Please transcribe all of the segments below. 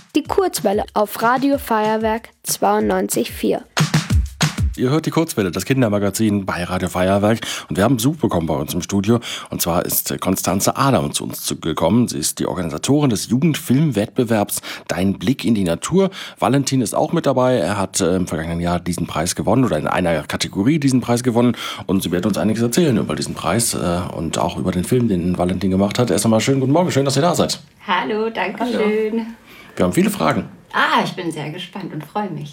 Die Kurzwelle auf Radio Feuerwerk 92,4. Ihr hört die Kurzwelle, das Kindermagazin bei Radio Feuerwerk. Und wir haben Besuch bekommen bei uns im Studio. Und zwar ist Constanze Adam zu uns gekommen. Sie ist die Organisatorin des Jugendfilmwettbewerbs Dein Blick in die Natur. Valentin ist auch mit dabei. Er hat im vergangenen Jahr diesen Preis gewonnen oder in einer Kategorie diesen Preis gewonnen. Und sie wird uns einiges erzählen über diesen Preis und auch über den Film, den Valentin gemacht hat. Erst einmal schönen guten Morgen, schön, dass ihr da seid. Hallo, danke schön. Wir haben viele Fragen. Ich bin sehr gespannt und freue mich.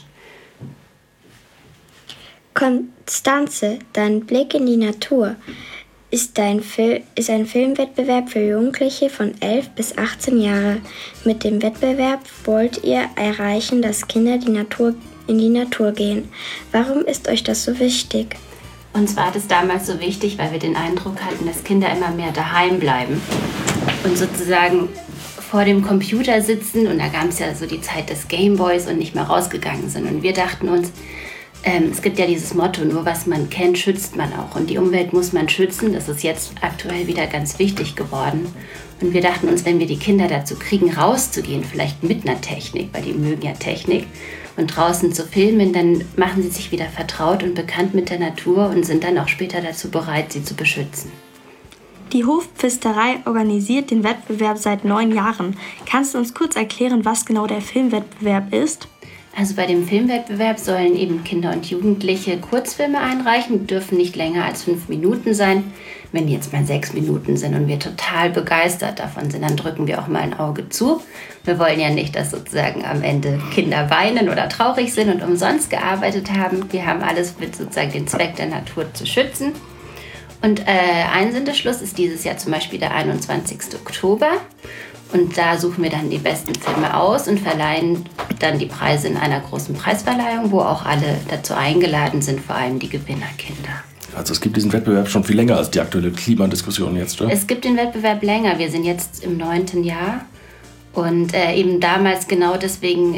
Constanze, Dein Blick in die Natur ist ein Filmwettbewerb für Jugendliche von 11 bis 18 Jahre. Mit dem Wettbewerb wollt ihr erreichen, dass Kinder in die Natur gehen. Warum ist euch das so wichtig? Uns war das damals so wichtig, weil wir den Eindruck hatten, dass Kinder immer mehr daheim bleiben und sozusagen vor dem Computer sitzen. Und da gab es ja so die Zeit des Gameboys und nicht mehr rausgegangen sind. Und wir dachten uns, es gibt ja dieses Motto, nur was man kennt, schützt man auch. Und die Umwelt muss man schützen. Das ist jetzt aktuell wieder ganz wichtig geworden. Und wir dachten uns, wenn wir die Kinder dazu kriegen, rauszugehen, vielleicht mit einer Technik, weil die mögen ja Technik, und draußen zu filmen, dann machen sie sich wieder vertraut und bekannt mit der Natur und sind dann auch später dazu bereit, sie zu beschützen. Die Hofpfisterei organisiert den Wettbewerb seit 9 Jahren. Kannst du uns kurz erklären, was genau der Filmwettbewerb ist? Also bei dem Filmwettbewerb sollen eben Kinder und Jugendliche Kurzfilme einreichen, die dürfen nicht länger als 5 Minuten sein. Wenn die jetzt mal 6 Minuten sind und wir total begeistert davon sind, dann drücken wir auch mal ein Auge zu. Wir wollen ja nicht, dass sozusagen am Ende Kinder weinen oder traurig sind und umsonst gearbeitet haben. Wir haben alles mit sozusagen den Zweck der Natur zu schützen. Und Einsendeschluss ist dieses Jahr zum Beispiel der 21. Oktober. Und da suchen wir dann die besten Filme aus und verleihen dann die Preise in einer großen Preisverleihung, wo auch alle dazu eingeladen sind, vor allem die Gewinnerkinder. Also es gibt diesen Wettbewerb schon viel länger als die aktuelle Klimadiskussion jetzt, oder? Es gibt den Wettbewerb länger. Wir sind jetzt im 9. Jahr. Und eben damals genau deswegen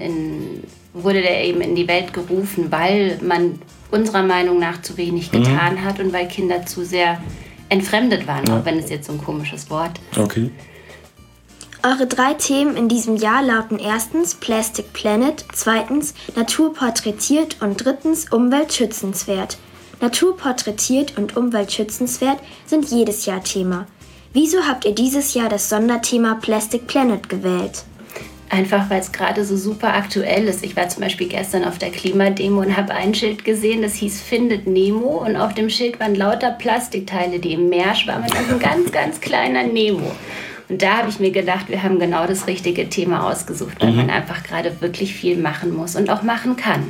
wurde der eben in die Welt gerufen, weil man unserer Meinung nach zu wenig getan hat und weil Kinder zu sehr entfremdet waren, auch wenn es jetzt so ein komisches Wort ist. Okay. Eure 3 Themen in diesem Jahr lauten erstens Plastic Planet, zweitens Natur porträtiert und drittens Umwelt schützenswert. Natur porträtiert und Umwelt schützenswert sind jedes Jahr Thema. Wieso habt ihr dieses Jahr das Sonderthema Plastic Planet gewählt? Einfach, weil es gerade so super aktuell ist. Ich war zum Beispiel gestern auf der Klimademo und habe ein Schild gesehen, das hieß Findet Nemo. Und auf dem Schild waren lauter Plastikteile, die im Meer schwammen. Also ein ganz, ganz kleiner Nemo. Und da habe ich mir gedacht, wir haben genau das richtige Thema ausgesucht, weil man einfach gerade wirklich viel machen muss und auch machen kann.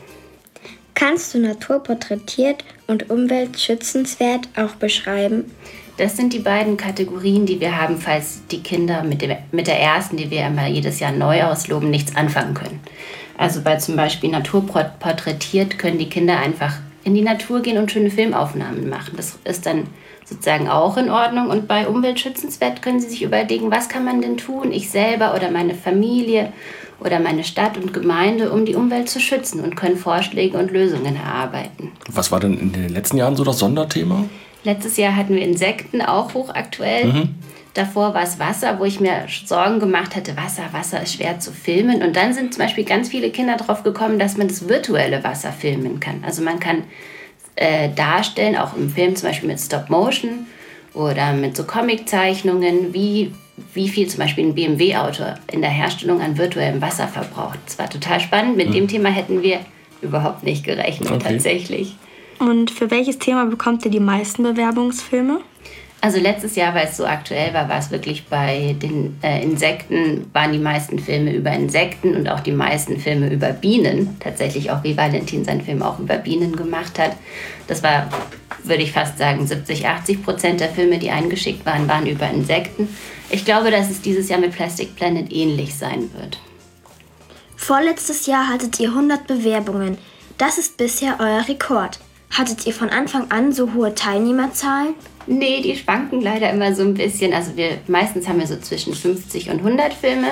Kannst du Natur porträtiert und Umwelt schützenswert auch beschreiben? Das sind die beiden Kategorien, die wir haben, falls die Kinder mit der ersten, die wir immer jedes Jahr neu ausloben, nichts anfangen können. Also bei zum Beispiel Natur porträtiert können die Kinder einfach in die Natur gehen und schöne Filmaufnahmen machen. Das ist dann sozusagen auch in Ordnung. Und bei Umweltschützenswert können sie sich überlegen, was kann man denn tun, ich selber oder meine Familie oder meine Stadt und Gemeinde, um die Umwelt zu schützen, und können Vorschläge und Lösungen erarbeiten. Was war denn in den letzten Jahren so das Sonderthema? Letztes Jahr hatten wir Insekten, auch hochaktuell. Davor war es Wasser, wo ich mir Sorgen gemacht hatte, Wasser ist schwer zu filmen. Und dann sind zum Beispiel ganz viele Kinder drauf gekommen, dass man das virtuelle Wasser filmen kann. Also man kann darstellen, auch im Film zum Beispiel mit Stop-Motion oder mit so Comiczeichnungen, wie viel zum Beispiel ein BMW-Auto in der Herstellung an virtuellem Wasser verbraucht. Das war total spannend. Mit dem Thema hätten wir überhaupt nicht gerechnet, tatsächlich. Und für welches Thema bekommt ihr die meisten Bewerbungsfilme? Also letztes Jahr, weil es so aktuell war, war es wirklich bei den Insekten, waren die meisten Filme über Insekten und auch die meisten Filme über Bienen. Tatsächlich auch, wie Valentin seinen Film auch über Bienen gemacht hat. Das war, würde ich fast sagen, 70-80% der Filme, die eingeschickt waren, waren über Insekten. Ich glaube, dass es dieses Jahr mit Plastic Planet ähnlich sein wird. Vorletztes Jahr hattet ihr 100 Bewerbungen. Das ist bisher euer Rekord. Hattet ihr von Anfang an so hohe Teilnehmerzahlen? Nee, die schwanken leider immer so ein bisschen. Also meistens haben wir so zwischen 50 und 100 Filme.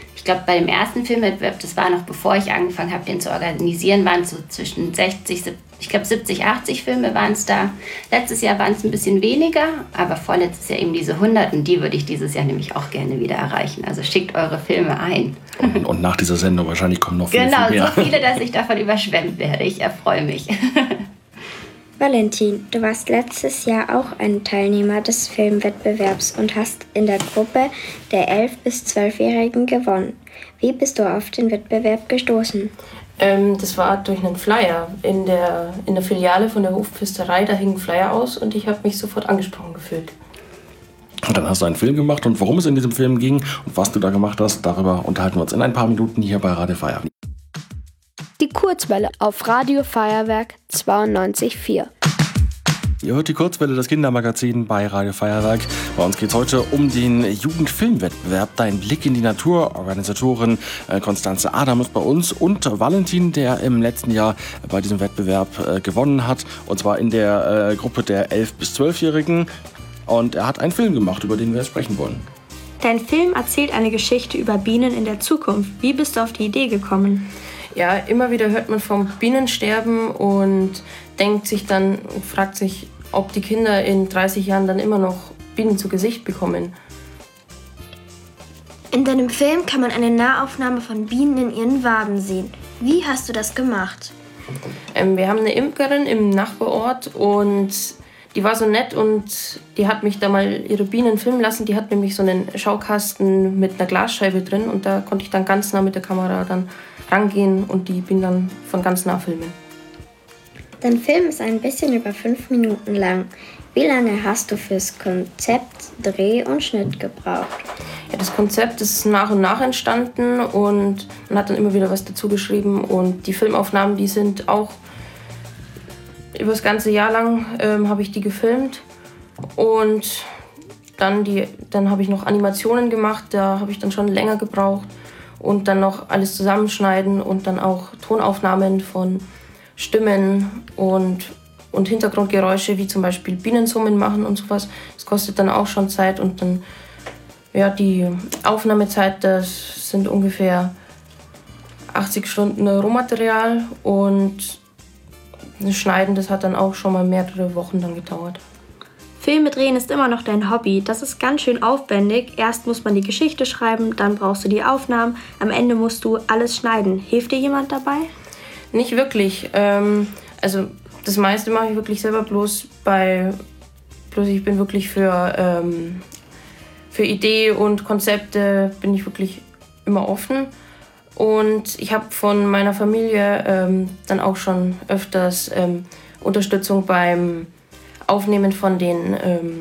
Ich glaube, bei dem ersten Filmwettbewerb, das war noch bevor ich angefangen habe, den zu organisieren, waren es so zwischen 70, 80 Filme waren es da. Letztes Jahr waren es ein bisschen weniger, aber vorletztes Jahr eben diese 100 und die würde ich dieses Jahr nämlich auch gerne wieder erreichen. Also schickt eure Filme ein. Und nach dieser Sendung wahrscheinlich kommen noch viel mehr. Genau, so viele, dass ich davon überschwemmt werde. Ich erfreue mich. Valentin, du warst letztes Jahr auch ein Teilnehmer des Filmwettbewerbs und hast in der Gruppe der 11- bis 12-Jährigen gewonnen. Wie bist du auf den Wettbewerb gestoßen? Das war durch einen Flyer in der Filiale von der Hofpfisterei. Da hing ein Flyer aus und ich habe mich sofort angesprochen gefühlt. Und dann hast du einen Film gemacht und worum es in diesem Film ging und was du da gemacht hast, darüber unterhalten wir uns in ein paar Minuten hier bei Radio Feuerwerk. Die Kurzwelle auf Radio Feuerwerk 92,4. Ihr hört die Kurzwelle, das Kindermagazin bei Radio Feuerwerk. Bei uns geht es heute um den Jugendfilmwettbewerb. Dein Blick in die Natur. Organisatorin Constanze Adam ist bei uns und Valentin, der im letzten Jahr bei diesem Wettbewerb gewonnen hat. Und zwar in der Gruppe der 11- bis 12-Jährigen. Und er hat einen Film gemacht, über den wir jetzt sprechen wollen. Dein Film erzählt eine Geschichte über Bienen in der Zukunft. Wie bist du auf die Idee gekommen? Ja, immer wieder hört man vom Bienensterben und denkt sich dann und fragt sich, ob die Kinder in 30 Jahren dann immer noch Bienen zu Gesicht bekommen. In deinem Film kann man eine Nahaufnahme von Bienen in ihren Waben sehen. Wie hast du das gemacht? Wir haben eine Imkerin im Nachbarort und die war so nett und die hat mich da mal ihre Bienen filmen lassen. Die hat nämlich so einen Schaukasten mit einer Glasscheibe drin und da konnte ich dann ganz nah mit der Kamera dann rangehen und die Bienen dann von ganz nah filmen. Dein Film ist ein bisschen über 5 Minuten lang. Wie lange hast du fürs Konzept, Dreh und Schnitt gebraucht? Ja, das Konzept ist nach und nach entstanden und man hat dann immer wieder was dazu geschrieben und die Filmaufnahmen, die sind auch über das ganze Jahr lang habe ich die gefilmt und dann habe ich noch Animationen gemacht, da habe ich dann schon länger gebraucht und dann noch alles zusammenschneiden und dann auch Tonaufnahmen von Stimmen und Hintergrundgeräusche, wie zum Beispiel Bienensummen machen und sowas. Das kostet dann auch schon Zeit und dann, ja, die Aufnahmezeit, das sind ungefähr 80 Stunden Rohmaterial und das Schneiden, das hat dann auch schon mal mehrere Wochen dann gedauert. Filme drehen ist immer noch dein Hobby. Das ist ganz schön aufwendig. Erst muss man die Geschichte schreiben, dann brauchst du die Aufnahmen. Am Ende musst du alles schneiden. Hilft dir jemand dabei? Nicht wirklich. Also das meiste mache ich wirklich selber, bloß ich bin wirklich für Idee und Konzepte bin ich wirklich immer offen. Und ich habe von meiner Familie dann auch schon öfters Unterstützung beim Aufnehmen von den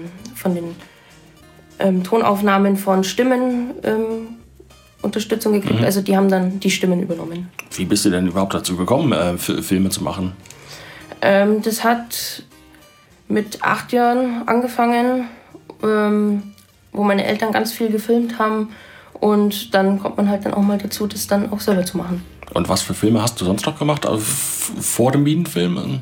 Tonaufnahmen von Stimmen Unterstützung gekriegt. Also die haben dann die Stimmen übernommen. Wie bist du denn überhaupt dazu gekommen, Filme zu machen? Das hat mit 8 Jahren angefangen, wo meine Eltern ganz viel gefilmt haben. Und dann kommt man halt dann auch mal dazu, das dann auch selber zu machen. Und was für Filme hast du sonst noch gemacht, also vor dem Bienenfilm?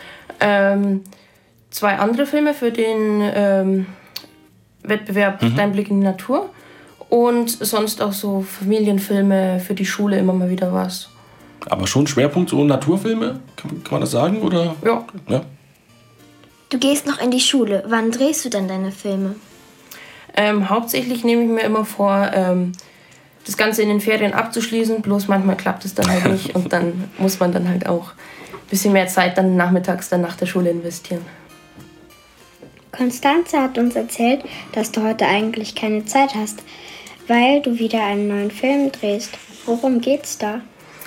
2 andere Filme für den Wettbewerb Dein Blick in die Natur. Und sonst auch so Familienfilme für die Schule immer mal wieder was. Aber schon Schwerpunkt so Naturfilme, kann man das sagen? Oder? Ja. Du gehst noch in die Schule. Wann drehst du denn deine Filme? Hauptsächlich nehme ich mir immer vor, das Ganze in den Ferien abzuschließen. Bloß manchmal klappt es dann halt nicht. Und dann muss man dann halt auch ein bisschen mehr Zeit dann nachmittags dann nach der Schule investieren. Constanze hat uns erzählt, dass du heute eigentlich keine Zeit hast, weil du wieder einen neuen Film drehst. Worum geht's da?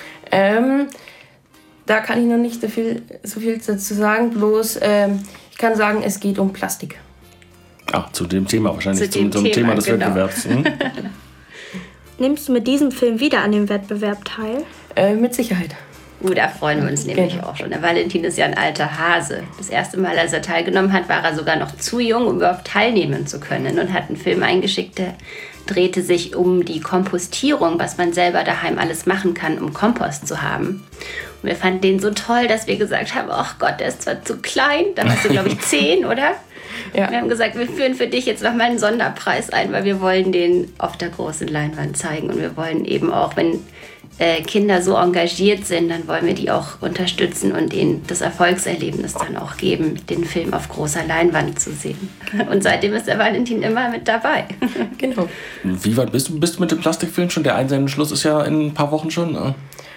Da kann ich noch nicht so viel dazu sagen. Bloß ich kann sagen, es geht um Plastik. Zu dem Thema wahrscheinlich, zum Thema des Wettbewerbs. Nimmst du mit diesem Film wieder an dem Wettbewerb teil? Mit Sicherheit. Da freuen wir uns nämlich auch schon. Der Valentin ist ja ein alter Hase. Das erste Mal, als er teilgenommen hat, war er sogar noch zu jung, um überhaupt teilnehmen zu können und hat einen Film eingeschickt, der drehte sich um die Kompostierung, was man selber daheim alles machen kann, um Kompost zu haben. Und wir fanden den so toll, dass wir gesagt haben, ach Gott, der ist zwar zu klein, da warst du, glaube ich, 10, oder? Ja. Wir haben gesagt, wir führen für dich jetzt nochmal einen Sonderpreis ein, weil wir wollen den auf der großen Leinwand zeigen. Und wir wollen eben auch, wenn Kinder so engagiert sind, dann wollen wir die auch unterstützen und ihnen das Erfolgserlebnis dann auch geben, den Film auf großer Leinwand zu sehen. Und seitdem ist der Valentin immer mit dabei. Genau. Wie weit bist du mit dem Plastikfilm schon? Der Einsendeschluss ist ja in ein paar Wochen schon. Ne?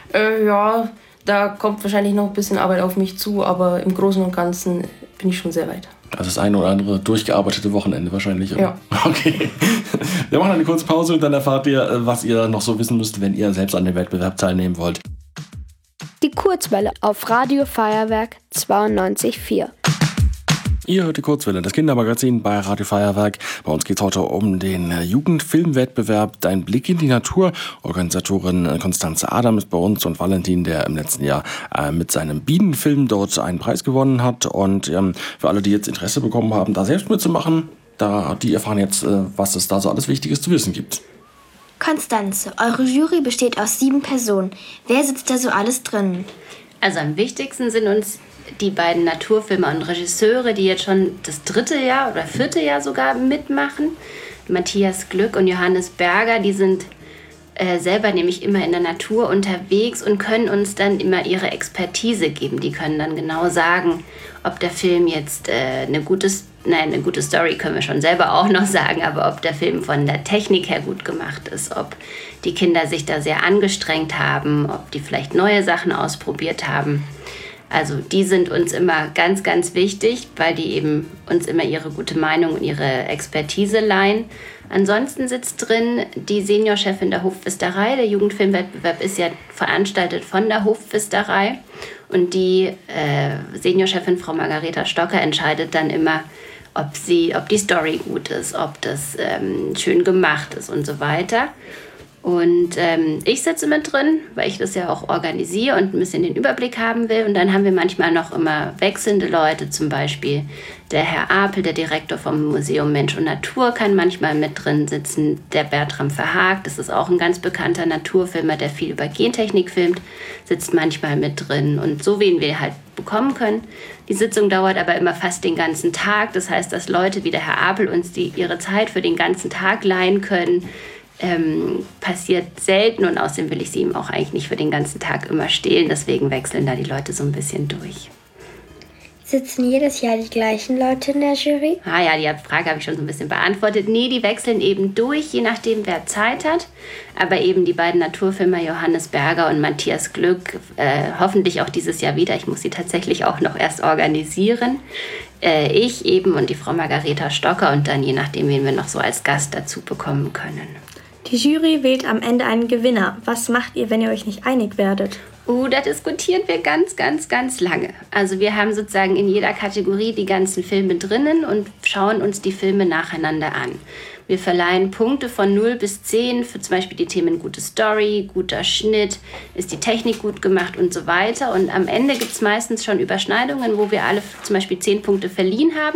Ja, da kommt wahrscheinlich noch ein bisschen Arbeit auf mich zu, aber im Großen und Ganzen bin ich schon sehr weit. Also das eine oder andere durchgearbeitete Wochenende wahrscheinlich. Oder? Ja. Okay. Wir machen eine kurze Pause und dann erfahrt ihr, was ihr noch so wissen müsst, wenn ihr selbst an dem Wettbewerb teilnehmen wollt. Die Kurzwelle auf Radio Feuerwerk 92,4. Ihr hört die Kurzwelle, das Kindermagazin bei Radio Feuerwerk. Bei uns geht es heute um den Jugendfilmwettbewerb Dein Blick in die Natur. Organisatorin Constanze Adam ist bei uns und Valentin, der im letzten Jahr mit seinem Bienenfilm dort einen Preis gewonnen hat. Und für alle, die jetzt Interesse bekommen haben, da selbst mitzumachen, die erfahren jetzt, was es da so alles Wichtiges zu wissen gibt. Constanze, eure Jury besteht aus 7 Personen. Wer sitzt da so alles drin? Also am wichtigsten sind uns die beiden Naturfilmer und Regisseure, die jetzt schon das 3. Jahr oder 4. Jahr sogar mitmachen. Matthias Glück und Johannes Berger, die sind selber nämlich immer in der Natur unterwegs und können uns dann immer ihre Expertise geben. Die können dann genau sagen, ob der Film jetzt eine gute Story können wir schon selber auch noch sagen, aber ob der Film von der Technik her gut gemacht ist, ob die Kinder sich da sehr angestrengt haben, ob die vielleicht neue Sachen ausprobiert haben. Also die sind uns immer ganz, ganz wichtig, weil die eben uns immer ihre gute Meinung und ihre Expertise leihen. Ansonsten sitzt drin die Seniorchefin der Hofpfisterei. Der Jugendfilmwettbewerb ist ja veranstaltet von der Hofpfisterei. Und die Seniorchefin Frau Margareta Stocker entscheidet dann immer, ob die Story gut ist, ob das schön gemacht ist und so weiter. Und ich sitze mit drin, weil ich das ja auch organisiere und ein bisschen den Überblick haben will. Und dann haben wir manchmal noch immer wechselnde Leute, zum Beispiel der Herr Apel, der Direktor vom Museum Mensch und Natur, kann manchmal mit drin sitzen. Der Bertram Verhaag, das ist auch ein ganz bekannter Naturfilmer, der viel über Gentechnik filmt, sitzt manchmal mit drin. Und so, wen wir halt bekommen können. Die Sitzung dauert aber immer fast den ganzen Tag. Das heißt, dass Leute wie der Herr Apel uns ihre Zeit für den ganzen Tag leihen können. Passiert selten und außerdem will ich sie ihm auch eigentlich nicht für den ganzen Tag immer stehlen. Deswegen wechseln da die Leute so ein bisschen durch. Sitzen jedes Jahr die gleichen Leute in der Jury? Ja, die Frage habe ich schon so ein bisschen beantwortet. Nee, die wechseln eben durch, je nachdem, wer Zeit hat. Aber eben die beiden Naturfilmer Johannes Berger und Matthias Glück, hoffentlich auch dieses Jahr wieder. Ich muss sie tatsächlich auch noch erst organisieren. Ich eben und die Frau Margareta Stocker und dann je nachdem, wen wir noch so als Gast dazu bekommen können. Die Jury wählt am Ende einen Gewinner. Was macht ihr, wenn ihr euch nicht einig werdet? Da diskutieren wir ganz, ganz, ganz lange. Also wir haben sozusagen in jeder Kategorie die ganzen Filme drinnen und schauen uns die Filme nacheinander an. Wir verleihen Punkte von 0 bis 10 für zum Beispiel die Themen gute Story, guter Schnitt, ist die Technik gut gemacht und so weiter. Und am Ende gibt es meistens schon Überschneidungen, wo wir alle zum Beispiel 10 Punkte verliehen haben.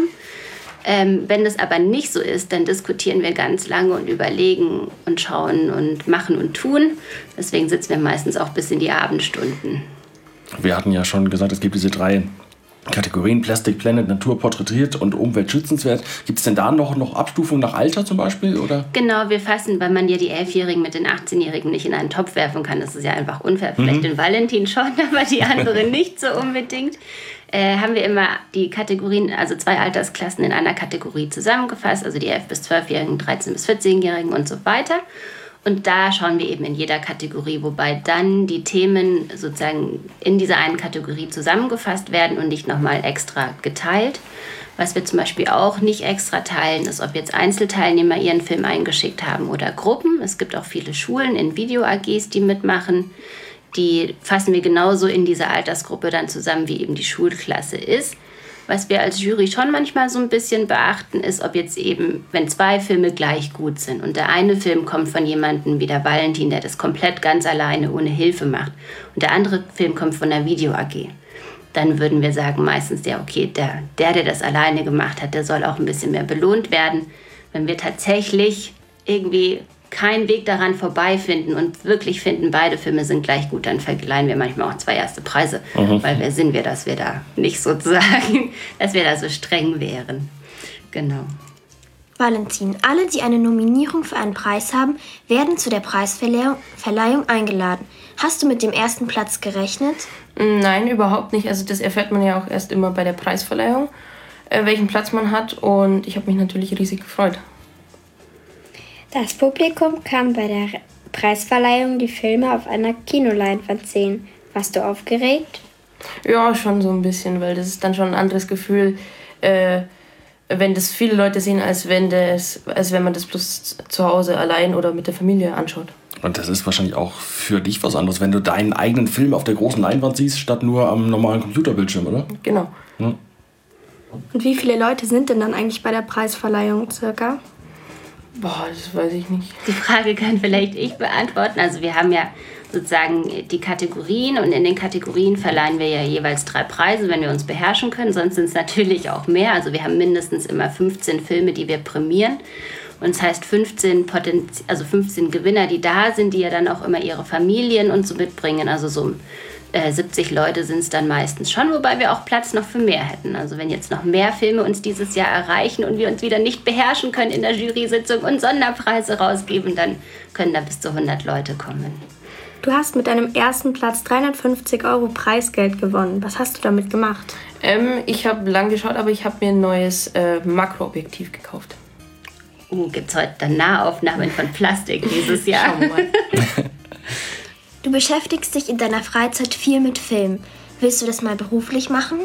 Wenn das aber nicht so ist, dann diskutieren wir ganz lange und überlegen und schauen und machen und tun. Deswegen sitzen wir meistens auch bis in die Abendstunden. Wir hatten ja schon gesagt, es gibt diese 3 Kategorien, Plastic Planet, Natur porträtiert und umweltschützenswert. Gibt es denn da noch Abstufungen nach Alter zum Beispiel? Oder? Genau, wir fassen, weil man ja die 11-Jährigen mit den 18-Jährigen nicht in einen Topf werfen kann. Das ist ja einfach unfair. Vielleicht den Valentin schon, aber die anderen nicht so unbedingt. Haben wir immer die Kategorien, also 2 Altersklassen in einer Kategorie zusammengefasst, also die 11- bis 12-Jährigen, 13- bis 14-Jährigen und so weiter. Und da schauen wir eben in jeder Kategorie, wobei dann die Themen sozusagen in dieser einen Kategorie zusammengefasst werden und nicht nochmal extra geteilt. Was wir zum Beispiel auch nicht extra teilen, ist, ob jetzt Einzelteilnehmer ihren Film eingeschickt haben oder Gruppen. Es gibt auch viele Schulen in Video-AGs, die mitmachen. Die fassen wir genauso in diese Altersgruppe dann zusammen, wie eben die Schulklasse ist. Was wir als Jury schon manchmal so ein bisschen beachten, ist, ob jetzt eben, wenn 2 Filme gleich gut sind und der eine Film kommt von jemandem wie der Valentin, der das komplett ganz alleine ohne Hilfe macht und der andere Film kommt von der Video-AG, dann würden wir sagen meistens, ja okay, der das alleine gemacht hat, der soll auch ein bisschen mehr belohnt werden. Wenn wir tatsächlich irgendwie keinen Weg daran vorbeifinden und wirklich finden, beide Filme sind gleich gut, dann verleihen wir manchmal auch 2 erste Preise. Weil wer sind wir, dass wir da nicht sozusagen, dass wir da so streng wären. Genau. Valentin, alle, die eine Nominierung für einen Preis haben, werden zu der Preisverleihung eingeladen. Hast du mit dem ersten Platz gerechnet? Nein, überhaupt nicht. Also das erfährt man ja auch erst immer bei der Preisverleihung, welchen Platz man hat. Und ich habe mich natürlich riesig gefreut. Das Publikum kann bei der Preisverleihung die Filme auf einer Kinoleinwand sehen. Warst du aufgeregt? Ja, schon so ein bisschen, weil das ist dann schon ein anderes Gefühl, wenn das viele Leute sehen, als wenn man das bloß zu Hause allein oder mit der Familie anschaut. Und das ist wahrscheinlich auch für dich was anderes, wenn du deinen eigenen Film auf der großen Leinwand siehst, statt nur am normalen Computerbildschirm, oder? Genau. Ja. Und wie viele Leute sind denn dann eigentlich bei der Preisverleihung circa? Boah, das weiß ich nicht. Die Frage kann vielleicht ich beantworten. Also wir haben ja sozusagen die Kategorien und in den Kategorien verleihen wir ja jeweils 3 Preise, wenn wir uns beherrschen können. Sonst sind es natürlich auch mehr. Also wir haben mindestens immer 15 Filme, die wir prämieren. Und das heißt 15 Gewinner, die da sind, die ja dann auch immer ihre Familien und so mitbringen. Also so 70 Leute sind es dann meistens schon, wobei wir auch Platz noch für mehr hätten. Also wenn jetzt noch mehr Filme uns dieses Jahr erreichen und wir uns wieder nicht beherrschen können in der Jury-Sitzung und Sonderpreise rausgeben, dann können da bis zu 100 Leute kommen. Du hast mit deinem ersten Platz 350 € Preisgeld gewonnen. Was hast du damit gemacht? Ich habe lang geschaut, aber ich habe mir ein neues Makroobjektiv gekauft. Gibt es heute dann Nahaufnahmen von Plastik dieses Jahr? Schauen wir mal. Du beschäftigst dich in deiner Freizeit viel mit Film. Willst du das mal beruflich machen?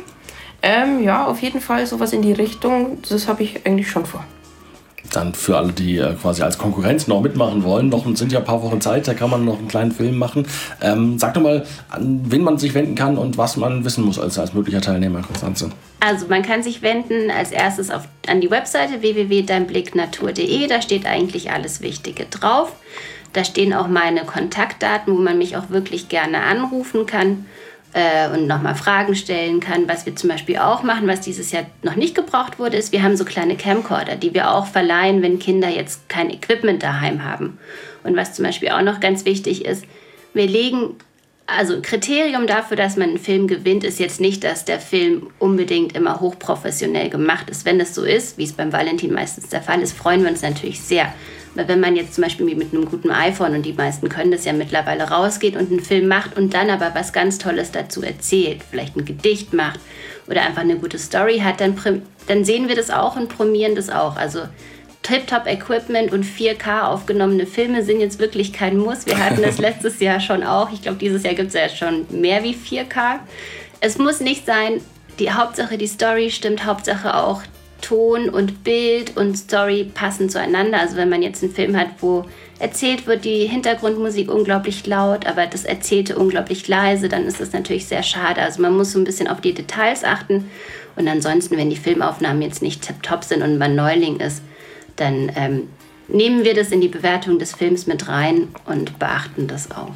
Ja, auf jeden Fall sowas in die Richtung. Das habe ich eigentlich schon vor. Dann für alle, die quasi als Konkurrenz noch mitmachen wollen, sind ja ein paar Wochen Zeit, da kann man noch einen kleinen Film machen. Sag doch mal, an wen man sich wenden kann und was man wissen muss als möglicher Teilnehmer, Konstanze. Also man kann sich wenden als erstes an die Webseite www.deinblicknatur.de, da steht eigentlich alles Wichtige drauf. Da stehen auch meine Kontaktdaten, wo man mich auch wirklich gerne anrufen kann und nochmal Fragen stellen kann. Was wir zum Beispiel auch machen, was dieses Jahr noch nicht gebraucht wurde, ist, wir haben so kleine Camcorder, die wir auch verleihen, wenn Kinder jetzt kein Equipment daheim haben. Und was zum Beispiel auch noch ganz wichtig ist, wir legen, also ein Kriterium dafür, dass man einen Film gewinnt, ist jetzt nicht, dass der Film unbedingt immer hochprofessionell gemacht ist. Wenn das so ist, wie es beim Valentin meistens der Fall ist, freuen wir uns natürlich sehr. Weil wenn man jetzt zum Beispiel mit einem guten iPhone, und die meisten können das ja mittlerweile, rausgeht und einen Film macht und dann aber was ganz Tolles dazu erzählt, vielleicht ein Gedicht macht oder einfach eine gute Story hat, dann sehen wir das auch und prämieren das auch. Also Tip-Top-Equipment und 4K aufgenommene Filme sind jetzt wirklich kein Muss. Wir hatten das letztes Jahr schon auch. Ich glaube, dieses Jahr gibt es ja schon mehr wie 4K. Es muss nicht sein, Hauptsache die Story stimmt, Hauptsache auch Ton und Bild und Story passen zueinander. Also wenn man jetzt einen Film hat, wo erzählt wird, die Hintergrundmusik unglaublich laut, aber das Erzählte unglaublich leise, dann ist das natürlich sehr schade. Also man muss so ein bisschen auf die Details achten. Und ansonsten, wenn die Filmaufnahmen jetzt nicht tipptopp sind und man Neuling ist, dann nehmen wir das in die Bewertung des Films mit rein und beachten das auch.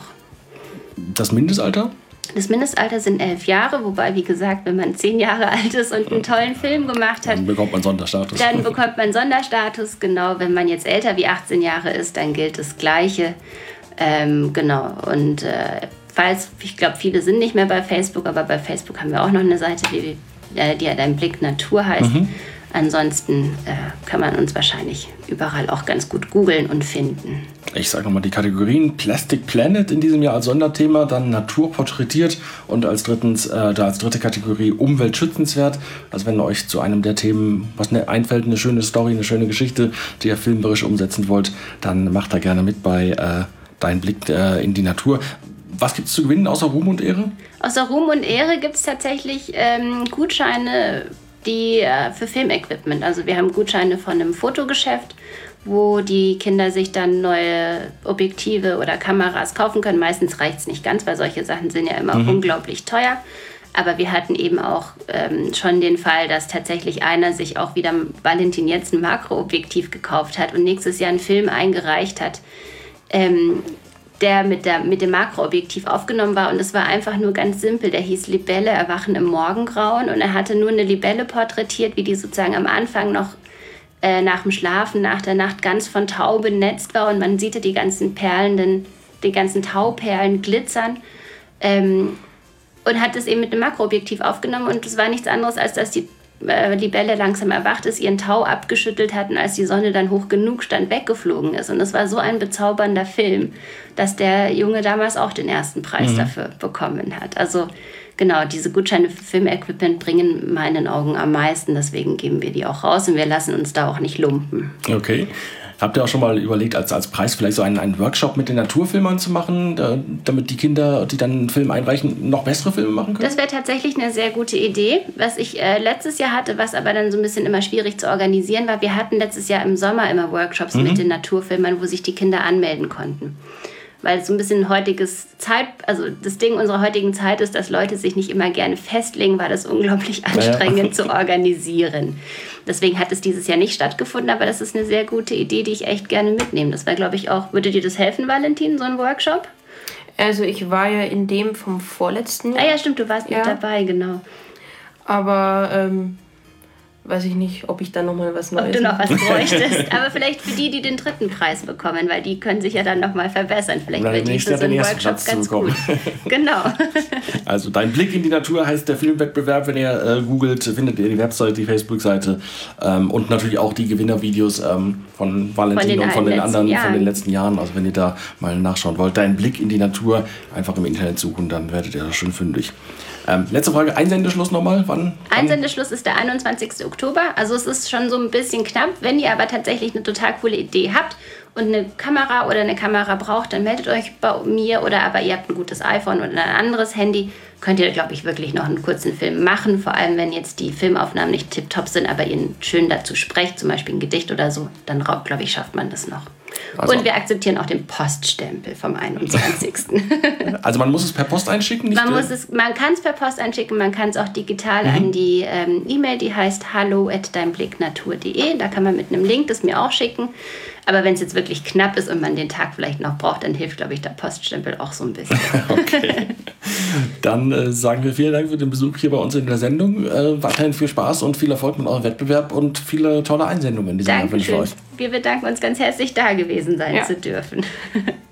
Das Mindestalter? Das Mindestalter sind 11 Jahre, wobei, wie gesagt, wenn man 10 Jahre alt ist und einen tollen Film gemacht hat, dann bekommt man Sonderstatus. Dann bekommt man Sonderstatus, genau. Wenn man jetzt älter wie 18 Jahre ist, dann gilt das Gleiche. Genau. Und ich glaube, viele sind nicht mehr bei Facebook, aber bei Facebook haben wir auch noch eine Seite, die ja Dein Blick Natur heißt. Ansonsten kann man uns wahrscheinlich überall auch ganz gut googeln und finden. Ich sage nochmal die Kategorien: Plastic Planet in diesem Jahr als Sonderthema, dann Natur porträtiert und als dritte Kategorie Umwelt schützenswert. Also wenn euch zu einem der Themen was einfällt, eine schöne Story, eine schöne Geschichte, die ihr filmerisch umsetzen wollt, dann macht da gerne mit bei Dein Blick in die Natur. Was gibt es zu gewinnen außer Ruhm und Ehre? Außer Ruhm und Ehre gibt es tatsächlich Gutscheine für Filmequipment. Also wir haben Gutscheine von einem Fotogeschäft, wo die Kinder sich dann neue Objektive oder Kameras kaufen können. Meistens reicht es nicht ganz, weil solche Sachen sind ja immer unglaublich teuer. Aber wir hatten eben auch schon den Fall, dass tatsächlich einer sich auch wieder Valentin jetzt ein Makroobjektiv gekauft hat und nächstes Jahr einen Film eingereicht hat, der mit dem Makroobjektiv aufgenommen war. Und es war einfach nur ganz simpel. Der hieß Libelle erwachen im Morgengrauen. Und er hatte nur eine Libelle porträtiert, wie die sozusagen am Anfang noch nach dem Schlafen, nach der Nacht ganz von Tau benetzt war. Und man sieht die ganzen Tauperlen glitzern. Und hat es eben mit einem Makroobjektiv aufgenommen. Und es war nichts anderes, als dass die Libelle langsam erwacht ist, ihren Tau abgeschüttelt hat und als die Sonne dann hoch genug stand, weggeflogen ist. Und es war so ein bezaubernder Film, dass der Junge damals auch den ersten Preis dafür bekommen hat. Also genau, diese Gutscheine für Filmequipment bringen in meinen Augen am meisten. Deswegen geben wir die auch raus und wir lassen uns da auch nicht lumpen. Okay. Habt ihr auch schon mal überlegt, als Preis vielleicht so einen Workshop mit den Naturfilmern zu machen, damit die Kinder, die dann einen Film einreichen, noch bessere Filme machen können? Das wäre tatsächlich eine sehr gute Idee. Was ich letztes Jahr hatte, was aber dann so ein bisschen immer schwierig zu organisieren war, wir hatten letztes Jahr im Sommer immer Workshops mit den Naturfilmern, wo sich die Kinder anmelden konnten. Weil es so ein bisschen das Ding unserer heutigen Zeit ist, dass Leute sich nicht immer gerne festlegen, weil das unglaublich anstrengend zu organisieren. Deswegen hat es dieses Jahr nicht stattgefunden, aber das ist eine sehr gute Idee, die ich echt gerne mitnehme. Das wäre, glaube ich, auch, würde dir das helfen, Valentin, so ein Workshop? Also ich war ja in dem vom vorletzten Jahr. Ah ja, stimmt, du warst mit dabei, genau. Aber weiß ich nicht, ob ich da nochmal was Neues... Ob du noch was bräuchtest. Aber vielleicht für die den 3. Preis bekommen, weil die können sich ja dann nochmal verbessern. Vielleicht wird dieses so ein Workshop ganz gut. Genau. Also Dein Blick in die Natur heißt der Filmwettbewerb. Wenn ihr googelt, findet ihr die Webseite, die Facebook-Seite und natürlich auch die Gewinnervideos von Valentin und von den anderen von den letzten Jahren. Also wenn ihr da mal nachschauen wollt, Dein Blick in die Natur, einfach im Internet suchen, dann werdet ihr da schon fündig. Letzte Frage, Einsendeschluss nochmal? Wann? Einsendeschluss ist der 21. Oktober. Also es ist schon so ein bisschen knapp. Wenn ihr aber tatsächlich eine total coole Idee habt und eine Kamera braucht, dann meldet euch bei mir. Oder aber ihr habt ein gutes iPhone oder ein anderes Handy. Könnt ihr, glaube ich, wirklich noch einen kurzen Film machen. Vor allem, wenn jetzt die Filmaufnahmen nicht tipptopp sind, aber ihr schön dazu sprecht, zum Beispiel ein Gedicht oder so, dann, glaube ich, schafft man das noch. Also. Und wir akzeptieren auch den Poststempel vom 21. Also man muss es per Post einschicken? Man kann es per Post einschicken, man kann es auch digital an die E-Mail, die heißt hallo@deinblicknatur.de. Da kann man mit einem Link das mir auch schicken. Aber wenn es jetzt wirklich knapp ist und man den Tag vielleicht noch braucht, dann hilft, glaube ich, der Poststempel auch so ein bisschen. Okay. Dann sagen wir vielen Dank für den Besuch hier bei uns in der Sendung. Weiterhin viel Spaß und viel Erfolg mit eurem Wettbewerb und viele tolle Einsendungen in diesem Jahr wünsche ich euch. Wir bedanken uns ganz herzlich, da gewesen sein zu dürfen.